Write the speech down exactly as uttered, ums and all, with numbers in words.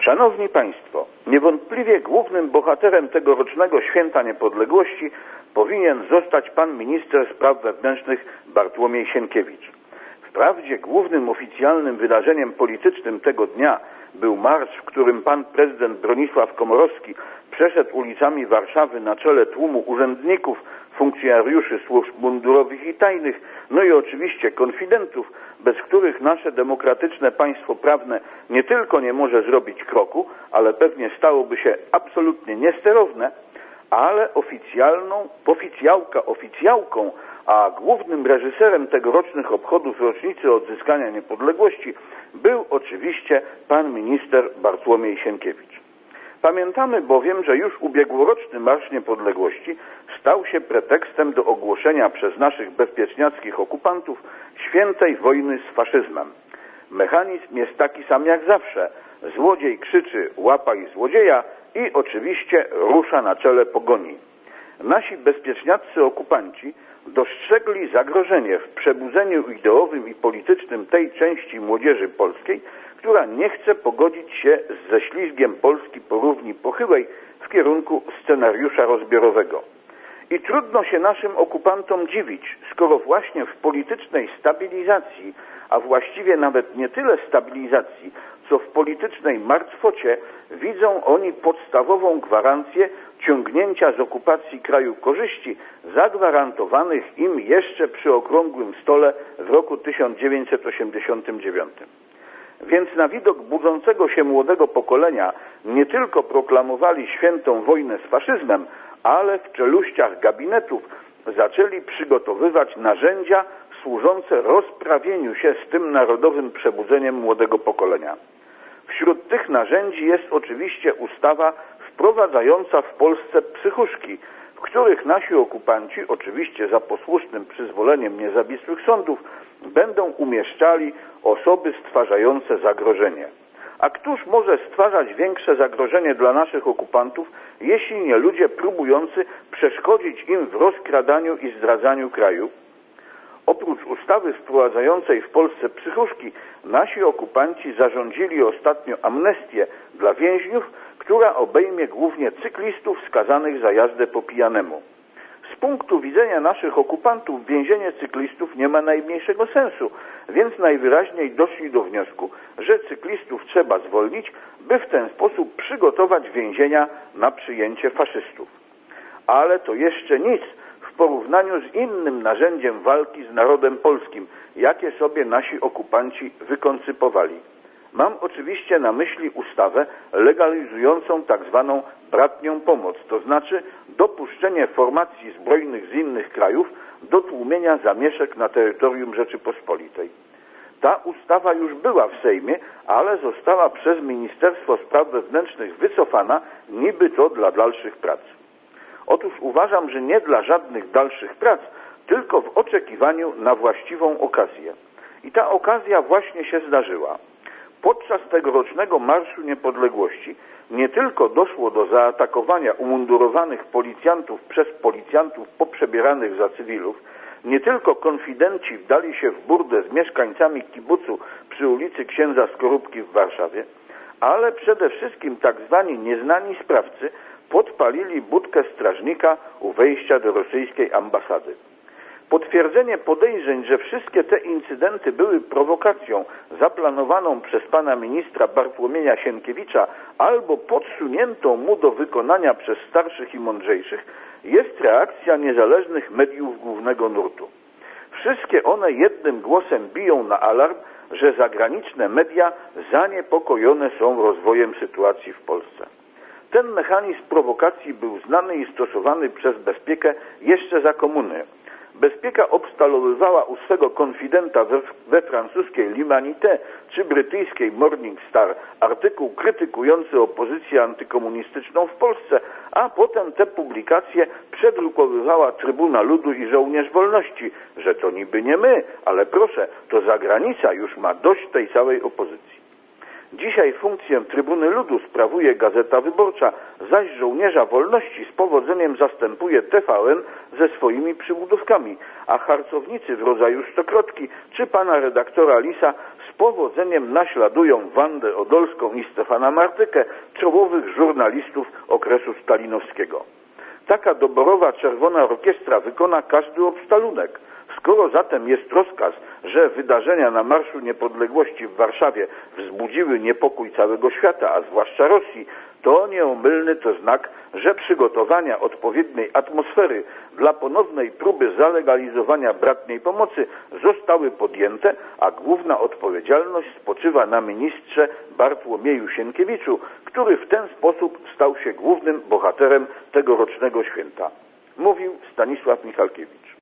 Szanowni Państwo, niewątpliwie głównym bohaterem tegorocznego Święta Niepodległości powinien zostać pan minister spraw wewnętrznych Bartłomiej Sienkiewicz. Wprawdzie głównym oficjalnym wydarzeniem politycznym tego dnia był marsz, w którym pan prezydent Bronisław Komorowski przeszedł ulicami Warszawy na czele tłumu urzędników, funkcjonariuszy służb mundurowych i tajnych, no i oczywiście konfidentów, bez których nasze demokratyczne państwo prawne nie tylko nie może zrobić kroku, ale pewnie stałoby się absolutnie niesterowne, ale oficjalną, oficjałka oficjałką, a głównym reżyserem tegorocznych obchodów rocznicy odzyskania niepodległości był oczywiście pan minister Bartłomiej Sienkiewicz. Pamiętamy bowiem, że już ubiegłoroczny Marsz Niepodległości stał się pretekstem do ogłoszenia przez naszych bezpieczniackich okupantów świętej wojny z faszyzmem. Mechanizm jest taki sam jak zawsze. Złodziej krzyczy „łapaj złodzieja” i oczywiście rusza na czele pogoni. Nasi bezpieczniaccy okupanci dostrzegli zagrożenie w przebudzeniu ideowym i politycznym tej części młodzieży polskiej, która nie chce pogodzić się z ześlizgiem Polski po równi pochyłej w kierunku scenariusza rozbiorowego. I trudno się naszym okupantom dziwić, skoro właśnie w politycznej stabilizacji, a właściwie nawet nie tyle stabilizacji, co w politycznej martwocie widzą oni podstawową gwarancję ciągnięcia z okupacji kraju korzyści zagwarantowanych im jeszcze przy okrągłym stole w roku tysiąc dziewięćset osiemdziesiątym dziewiątym. Więc na widok budzącego się młodego pokolenia nie tylko proklamowali świętą wojnę z faszyzmem, ale w czeluściach gabinetów zaczęli przygotowywać narzędzia służące rozprawieniu się z tym narodowym przebudzeniem młodego pokolenia. Wśród tych narzędzi jest oczywiście ustawa wprowadzająca w Polsce psychuszki, w których nasi okupanci, oczywiście za posłusznym przyzwoleniem niezawisłych sądów, będą umieszczali osoby stwarzające zagrożenie. A któż może stwarzać większe zagrożenie dla naszych okupantów, jeśli nie ludzie próbujący przeszkodzić im w rozkradaniu i zdradzaniu kraju? Oprócz ustawy wprowadzającej w Polsce psychuszki, nasi okupanci zarządzili ostatnio amnestię dla więźniów, która obejmie głównie cyklistów skazanych za jazdę po pijanemu. Z punktu widzenia naszych okupantów więzienie cyklistów nie ma najmniejszego sensu, więc najwyraźniej doszli do wniosku, że cyklistów trzeba zwolnić, by w ten sposób przygotować więzienia na przyjęcie faszystów. Ale to jeszcze nic w porównaniu z innym narzędziem walki z narodem polskim, jakie sobie nasi okupanci wykoncypowali. Mam oczywiście na myśli ustawę legalizującą tak zwaną bratnią pomoc, to znaczy dopuszczenie formacji zbrojnych z innych krajów do tłumienia zamieszek na terytorium Rzeczypospolitej. Ta ustawa już była w Sejmie, ale została przez Ministerstwo Spraw Wewnętrznych wycofana, niby to dla dalszych prac. Otóż uważam, że nie dla żadnych dalszych prac, tylko w oczekiwaniu na właściwą okazję. I ta okazja właśnie się zdarzyła. Podczas tegorocznego Marszu Niepodległości nie tylko doszło do zaatakowania umundurowanych policjantów przez policjantów poprzebieranych za cywilów, nie tylko konfidenci wdali się w burdę z mieszkańcami kibucu przy ulicy Księdza Skorupki w Warszawie, ale przede wszystkim tak zwani nieznani sprawcy podpalili budkę strażnika u wejścia do rosyjskiej ambasady. Potwierdzenie podejrzeń, że wszystkie te incydenty były prowokacją zaplanowaną przez pana ministra Bartłomieja Sienkiewicza albo podsuniętą mu do wykonania przez starszych i mądrzejszych, jest reakcja niezależnych mediów głównego nurtu. Wszystkie one jednym głosem biją na alarm, że zagraniczne media zaniepokojone są rozwojem sytuacji w Polsce. Ten mechanizm prowokacji był znany i stosowany przez Bezpiekę jeszcze za komuny. Bezpieka obstalowywała u swego konfidenta we, we francuskiej L'Humanité czy brytyjskiej Morning Star artykuł krytykujący opozycję antykomunistyczną w Polsce, a potem te publikacje przedrukowywała Trybuna Ludu i Żołnierz Wolności, że to niby nie my, ale proszę, to zagranica już ma dość tej całej opozycji. Dzisiaj funkcję Trybuny Ludu sprawuje Gazeta Wyborcza, zaś Żołnierza Wolności z powodzeniem zastępuje T V N ze swoimi przybudówkami, a harcownicy w rodzaju Stokrotki czy pana redaktora Lisa z powodzeniem naśladują Wandę Odolską i Stefana Martykę, czołowych żurnalistów okresu stalinowskiego. Taka doborowa czerwona orkiestra wykona każdy obstalunek. Skoro zatem jest rozkaz, że wydarzenia na Marszu Niepodległości w Warszawie wzbudziły niepokój całego świata, a zwłaszcza Rosji, to nieomylny to znak, że przygotowania odpowiedniej atmosfery dla ponownej próby zalegalizowania bratniej pomocy zostały podjęte, a główna odpowiedzialność spoczywa na ministrze Bartłomieju Sienkiewiczu, który w ten sposób stał się głównym bohaterem tegorocznego święta. Mówił Stanisław Michalkiewicz.